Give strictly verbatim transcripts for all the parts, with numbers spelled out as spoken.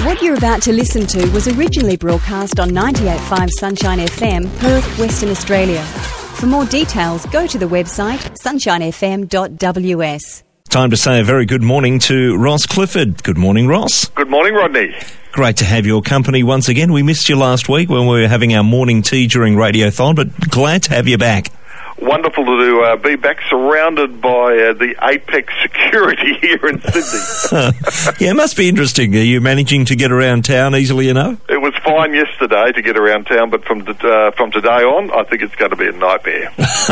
What you're about to listen to was originally broadcast on ninety-eight point five Sunshine F M, Perth, Western Australia. For more details, go to the website sunshine f m dot w s. Time to say a very good morning to Ross Clifford. Good morning, Ross. Good morning, Rodney. Great to have your company once again. We missed you last week when we were having our morning tea during Radiothon, but glad to have you back. Wonderful to uh, be back surrounded by uh, the Apex security here in Sydney. Yeah, it must be interesting. Are you managing to get around town easily enough? It was fine yesterday to get around town, but from uh, from today on, I think it's going to be a nightmare.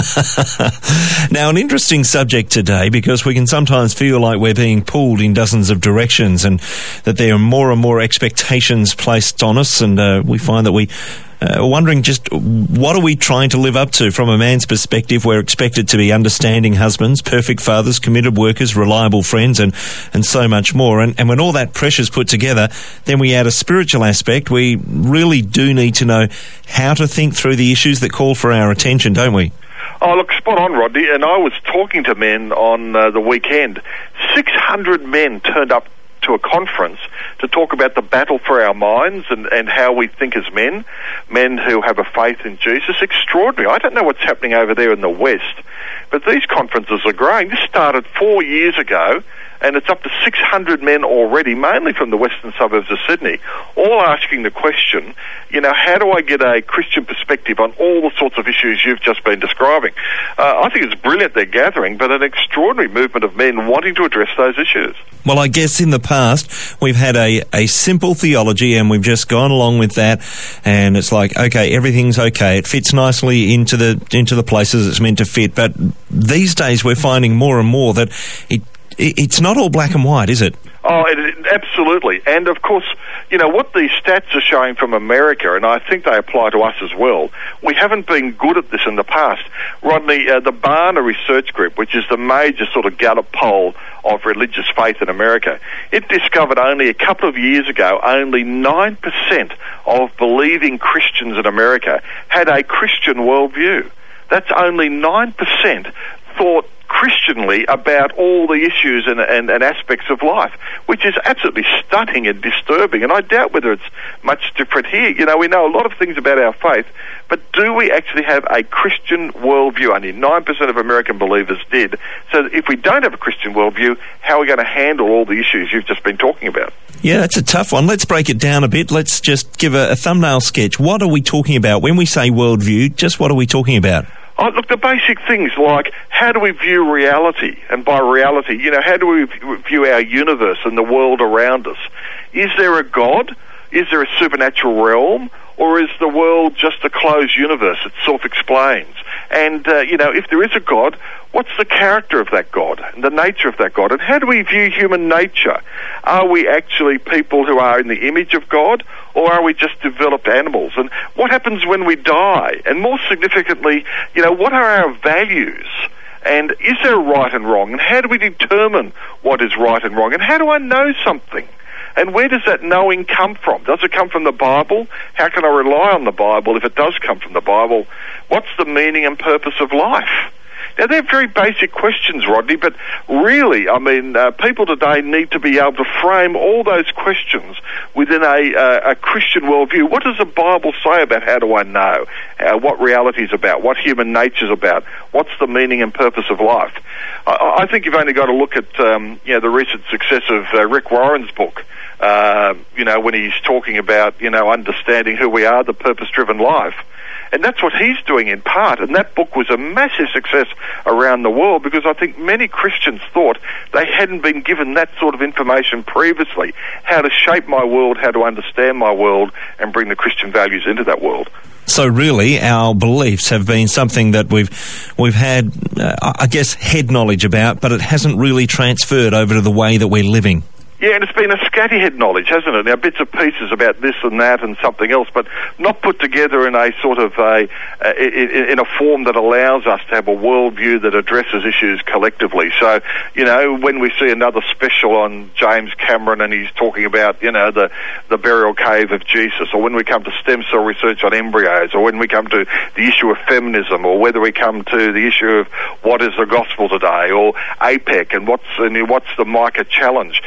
Now, an interesting subject today, because we can sometimes feel like we're being pulled in dozens of directions and that there are more and more expectations placed on us, and uh, we find that we... Uh, wondering just what are we trying to live up to from a man's perspective. We're expected to be understanding husbands, perfect fathers, committed workers, reliable friends, and, and so much more. And, and when all that pressure's put together, then we add a spiritual aspect. We really do need to know how to think through the issues that call for our attention, don't we? Oh, look, spot on, Rodney. And I was talking to men on uh, the weekend. six hundred men turned up to a conference to talk about the battle for our minds and, and how we think as men, men who have a faith in Jesus. Extraordinary. I don't know what's happening over there in the West, but these conferences are growing. This started four years ago, and it's up to six hundred men already, mainly from the western suburbs of Sydney, all asking the question, you know, how do I get a Christian perspective on all the sorts of issues you've just been describing? Uh, I think it's brilliant they're gathering, but an extraordinary movement of men wanting to address those issues. Well, I guess in the past, we've had a, a simple theology and we've just gone along with that, and it's like, okay, everything's okay. It fits nicely into the into the places it's meant to fit. But these days, we're finding more and more that it it's not all black and white, is it? Oh, it, it, absolutely. And, of course, you know, what these stats are showing from America, and I think they apply to us as well, we haven't been good at this in the past. Rodney, uh, the Barna Research Group, which is the major sort of Gallup poll of religious faith in America, it discovered only a couple of years ago only nine percent of believing Christians in America had a Christian worldview. That's only nine percent thought Christianly about all the issues and, and, and aspects of life, which is absolutely stunning and disturbing. And I doubt whether it's much different here. You know, we know a lot of things about our faith, but do we actually have a Christian worldview? Only nine percent of American believers did. So if we don't have a Christian worldview, how are we going to handle all the issues you've just been talking about? Yeah, that's a tough one. Let's break it down a bit. Let's just give a, a thumbnail sketch. What are we talking about? When we say worldview, just what are we talking about? Oh, look, the basic things like how do we view reality? And by reality, you know, how do we view our universe and the world around us? Is there a God? Is there a supernatural realm? Or is the world just a closed universe that self-explains? And, uh, you know, if there is a God, what's the character of that God and the nature of that God? And how do we view human nature? Are we actually people who are in the image of God, or are we just developed animals? And what happens when we die? And more significantly, you know, what are our values? And is there right and wrong? And how do we determine what is right and wrong? And how do I know something? And where does that knowing come from? Does it come from the Bible? How can I rely on the Bible if it does come from the Bible? What's the meaning and purpose of life? Now, they're very basic questions, Rodney, but really, I mean, uh, people today need to be able to frame all those questions within a, uh, a Christian worldview. What does the Bible say about how do I know? Uh, what reality is about? What human nature is about? What's the meaning and purpose of life? I, I think you've only got to look at, um, you know, the recent success of uh, Rick Warren's book, uh, you know, when he's talking about, you know, understanding who we are, the purpose-driven life. And that's what he's doing in part. And that book was a massive success around the world because I think many Christians thought they hadn't been given that sort of information previously, how to shape my world, how to understand my world, and bring the Christian values into that world. So really, our beliefs have been something that we've we've had, uh, I guess, head knowledge about, but it hasn't really transferred over to the way that we're living. Yeah, and it's been a scattyhead knowledge, hasn't it? Now, bits and pieces about this and that and something else, but not put together in a sort of a, uh, in a form that allows us to have a worldview that addresses issues collectively. So, you know, when we see another special on James Cameron and he's talking about, you know, the, the burial cave of Jesus, or when we come to stem cell research on embryos, or when we come to the issue of feminism, or whether we come to the issue of what is the gospel today, or APEC and what's, and what's the Micah challenge, you know,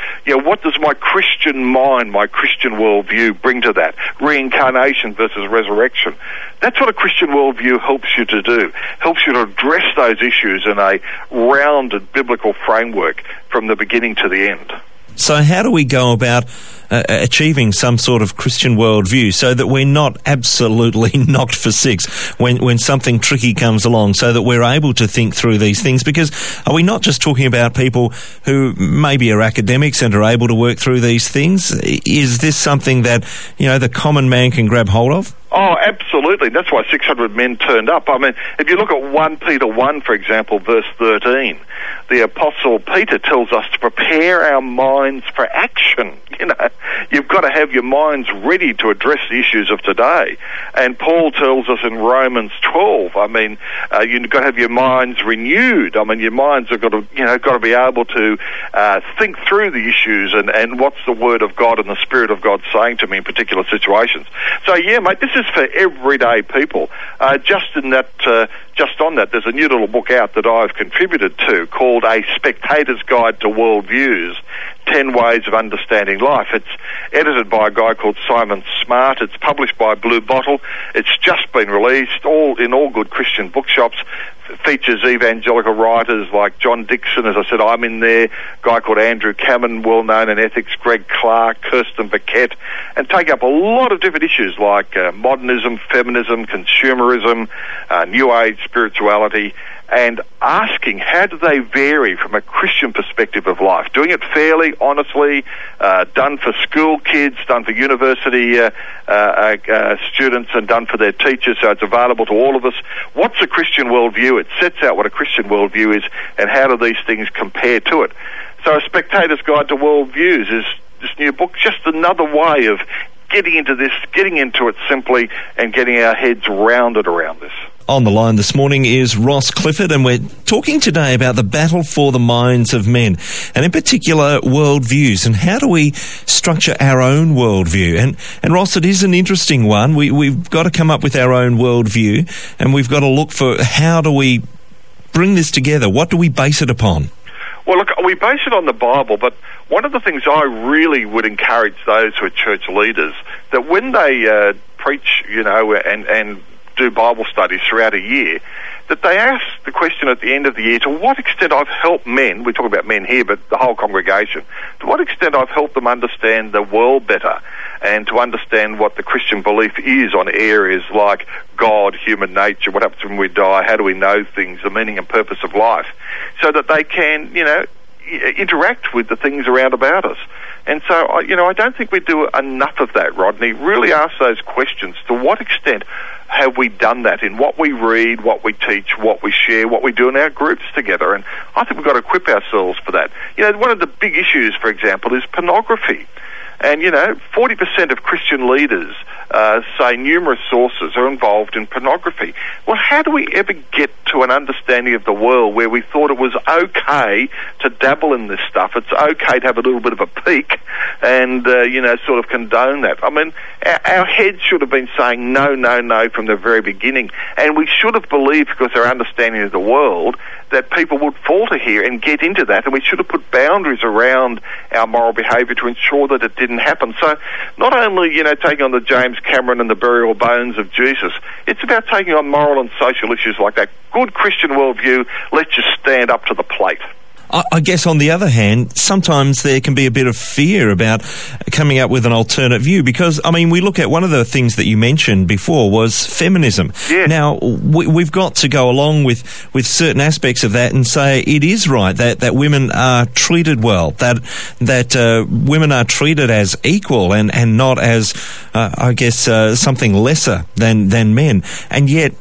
what does my Christian mind, my Christian worldview bring to that? Reincarnation versus resurrection. That's what a Christian worldview helps you to do. Helps you to address those issues in a rounded biblical framework from the beginning to the end. So how do we go about uh, achieving some sort of Christian worldview so that we're not absolutely knocked for six when, when something tricky comes along, so that we're able to think through these things? Because are we not just talking about people who maybe are academics and are able to work through these things? Is this something that, you know, the common man can grab hold of? Oh, absolutely. That's why six hundred men turned up. I mean, if you look at First Peter one, for example, verse thirteen, the Apostle Peter tells us to prepare our minds for action. You know, you've got to have your minds ready to address the issues of today. And Paul tells us in Romans twelve, I mean, uh, you've got to have your minds renewed. I mean, your minds have got to, you know, got to be able to uh, think through the issues and, and what's the Word of God and the Spirit of God saying to me in particular situations. So, yeah, mate, this is for everyday people. Uh, just in that, uh, just on that, there's a new little book out that I've contributed to called A Spectator's Guide to Worldviews, ten Ways of Understanding Life. It's edited by a guy called Simon Smart. It's published by Blue Bottle. It's just been released all in all good Christian bookshops. Features evangelical writers like John Dixon, as I said, I'm in there, a guy called Andrew Cameron, well known in ethics, Greg Clark, Kirsten Paquette, and take up a lot of different issues like uh, modernism, feminism, consumerism, uh, New Age spirituality, and asking how do they vary from a Christian perspective of life, doing it fairly, honestly, uh, done for school kids, done for university uh, uh, uh, students, and done for their teachers, so it's available to all of us. What's a Christian worldview? It sets out what a Christian worldview is and how do these things compare to it. So A Spectator's Guide to Worldviews is this new book, just another way of getting into this, getting into it simply, and getting our heads rounded around this. On the line this morning is Ross Clifford, and we're talking today about the battle for the minds of men, and in particular worldviews, and how do we structure our own worldview. And, and Ross, it is an interesting one. We, we've got to come up with our own worldview, and we've got to look for how do we bring this together? What do we base it upon? Well, look, we base it on the Bible, but one of the things I really would encourage those who are church leaders, that when they uh, preach, you know, and, and do Bible studies throughout a year, that they ask the question at the end of the year, to what extent I've helped men, we're talking about men here, but the whole congregation, to what extent I've helped them understand the world better and to understand what the Christian belief is on areas like God, human nature, what happens when we die, how do we know things, the meaning and purpose of life, so that they can, you know, interact with the things around about us. And so, you know, I don't think we do enough of that, Rodney. Really ask those questions. To what extent have we done that in what we read, what we teach, what we share, what we do in our groups together? And I think we've got to equip ourselves for that. You know, one of the big issues, for example, is pornography. And, you know, forty percent of Christian leaders uh, say numerous sources are involved in pornography. Well, how do we ever get to an understanding of the world where we thought it was okay to dabble in this stuff? It's okay to have a little bit of a peek and, uh, you know, sort of condone that. I mean, our, our heads should have been saying no, no, no from the very beginning. And we should have believed, because our understanding of the world, that people would falter here and get into that. And we should have put boundaries around our moral behaviour to ensure that it didn't happen. So not only, you know, taking on the James Cameron and the burial bones of Jesus, it's about taking on moral and social issues like that. Good Christian worldview lets you stand up to the plate. I guess on the other hand, sometimes there can be a bit of fear about coming up with an alternate view because, I mean, we look at one of the things that you mentioned before was feminism. Yeah. Now, we, we've got to go along with, with certain aspects of that and say it is right that, that women are treated well, that that uh, women are treated as equal and, and not as, uh, I guess, uh, something lesser than, than men. And yet,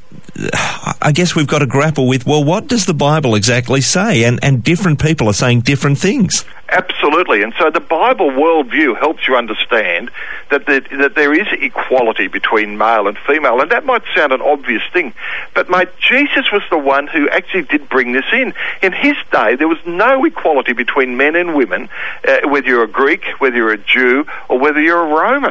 I guess we've got to grapple with, well, what does the Bible exactly say? And, and different people are saying different things. Absolutely. And so the Bible worldview helps you understand that there, that there is equality between male and female. And that might sound an obvious thing. But, mate, Jesus was the one who actually did bring this in. In his day, there was no equality between men and women, uh, whether you're a Greek, whether you're a Jew, or whether you're a Roman.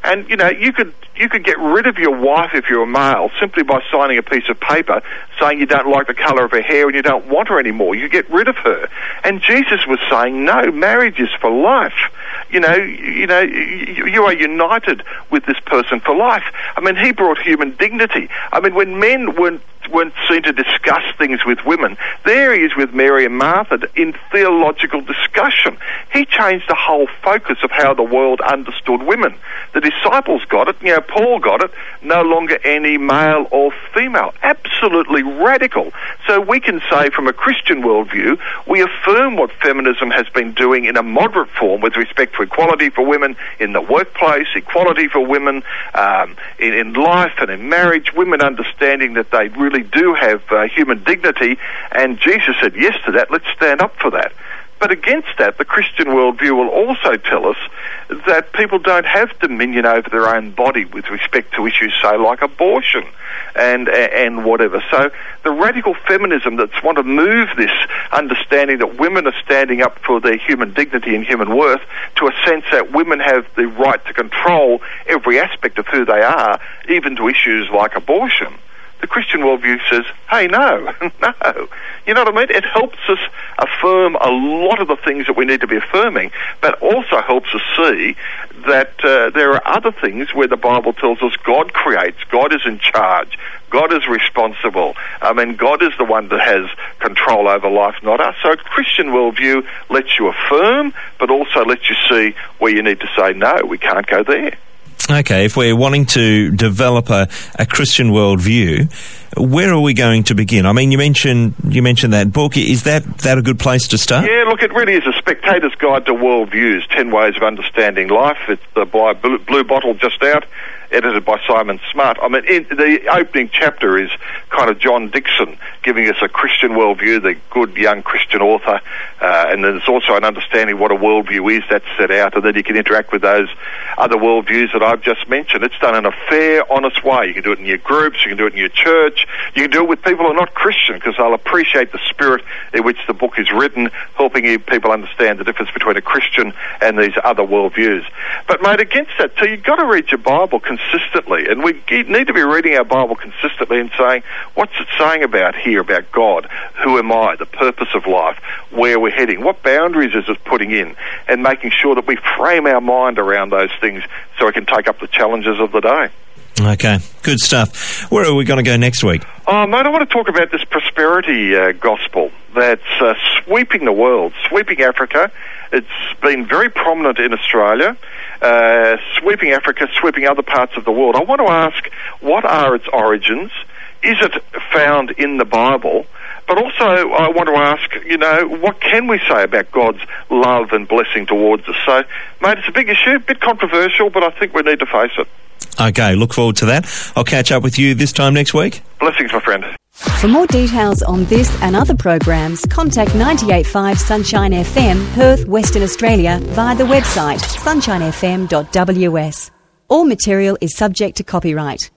And, you know, you could you could get rid of your wife if you're a male simply by signing a piece of paper saying you don't like the colour of her hair and you don't want her anymore. You get rid of her. And Jesus was saying, no, marriage is for life. You know, you know, you, you are united with this person for life. I mean, he brought human dignity. I mean, when men weren't weren't seen to discuss things with women, there he is with Mary and Martha in theological discussion. He changed the whole focus of how the world understood women. The disciples got it, you know, Paul got it, no longer any male or female. Absolutely radical. So we can say from a Christian worldview, we affirm what feminism has been doing in a moderate form with respect to equality for women in the workplace, equality for women um, in, in life and in marriage, women understanding that they really do have uh, human dignity, and Jesus said yes to that. Let's stand up for that. But against that, the Christian worldview will also tell us that people don't have dominion over their own body with respect to issues, say, like abortion and and whatever. So the radical feminism that's want to move this understanding that women are standing up for their human dignity and human worth to a sense that women have the right to control every aspect of who they are, even to issues like abortion. The Christian worldview says, hey, no, no. You know what I mean? It helps us affirm a lot of the things that we need to be affirming, but also helps us see that uh, there are other things where the Bible tells us God creates, God is in charge, God is responsible. I mean, God is the one that has control over life, not us. So a Christian worldview lets you affirm, but also lets you see where you need to say, no, we can't go there. Okay, if we're wanting to develop a, a Christian worldview, where are we going to begin? I mean, you mentioned you mentioned that book. Is that, that a good place to start? Yeah, look, it really is a Spectator's Guide to Worldviews, ten Ways of Understanding Life. It's the by Blue Bottle, just out, edited by Simon Smart. I mean, in, the opening chapter is kind of John Dixon giving us a Christian worldview, the good young Christian author, uh, and there's also an understanding what a worldview is that's set out, and then you can interact with those other worldviews that I've just mentioned. It's done in a fair, honest way. You can do it in your groups, you can do it in your church, you can do it with people who are not Christian, because they'll appreciate the spirit in which the book is written, helping people understand the difference between a Christian and these other worldviews. But, mate, against that, so you've got to read your Bible consistently, and we need to be reading our Bible consistently and saying, what's it saying about here, about God? Who am I? The purpose of life? Where we're heading? What boundaries is it putting in? And making sure that we frame our mind around those things so we can take up the challenges of the day. Okay, good stuff. Where are we going to go next week? Oh, mate, I want to talk about this prosperity uh, gospel that's uh, sweeping the world, sweeping Africa. It's been very prominent in Australia, uh, sweeping Africa, sweeping other parts of the world. I want to ask, what are its origins? Is it found in the Bible? But also, I want to ask, you know, what can we say about God's love and blessing towards us? So, mate, it's a big issue, a bit controversial, but I think we need to face it. Okay, look forward to that. I'll catch up with you this time next week. Blessings, my friend. For more details on this and other programs, contact ninety-eight point five Sunshine F M, Perth, Western Australia, via the website sunshine f m dot w s. All material is subject to copyright.